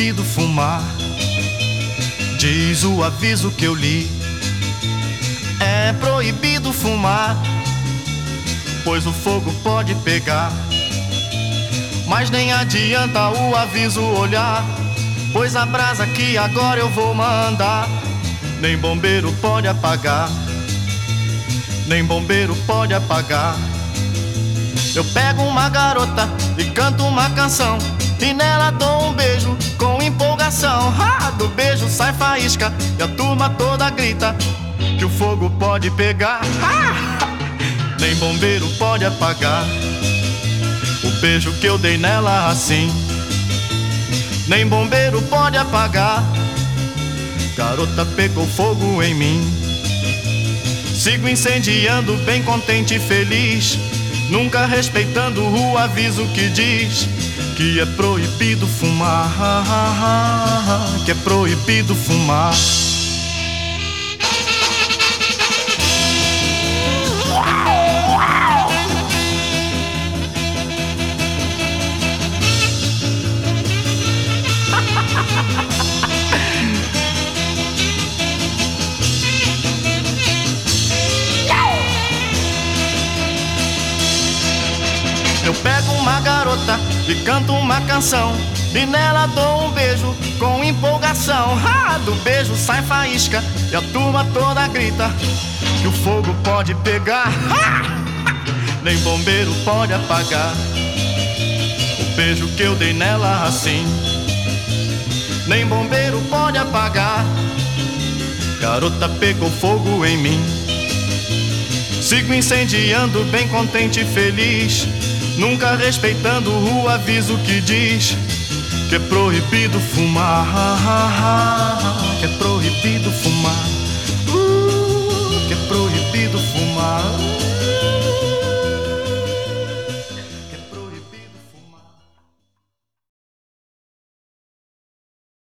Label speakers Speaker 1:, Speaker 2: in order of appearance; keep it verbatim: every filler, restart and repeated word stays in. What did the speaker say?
Speaker 1: proibido fumar. Diz o aviso que eu li, é proibido fumar, pois o fogo pode pegar. Mas nem adianta o aviso olhar, pois a brasa que agora eu vou mandar, nem bombeiro pode apagar, nem bombeiro pode apagar. Eu pego uma garota e canto uma canção, e nela dou um beijo com empolgação. Ah, do beijo sai faísca e a turma toda grita que o fogo pode pegar. Ah, nem bombeiro pode apagar o beijo que eu dei nela assim, nem bombeiro pode apagar. Garota pegou fogo em mim, sigo incendiando bem contente e feliz, nunca respeitando o aviso que diz que é proibido fumar, que é proibido fumar. Eu pego uma garota e canto uma canção, e nela dou um beijo com empolgação. Ah, do beijo sai faísca e a turma toda grita que o fogo pode pegar. Ah, nem bombeiro pode apagar o beijo que eu dei nela assim, nem bombeiro pode apagar. Garota pegou fogo em mim, sigo incendiando bem contente e feliz, nunca respeitando o aviso que diz que é proibido fumar, que é proibido fumar, uh, que é proibido fumar.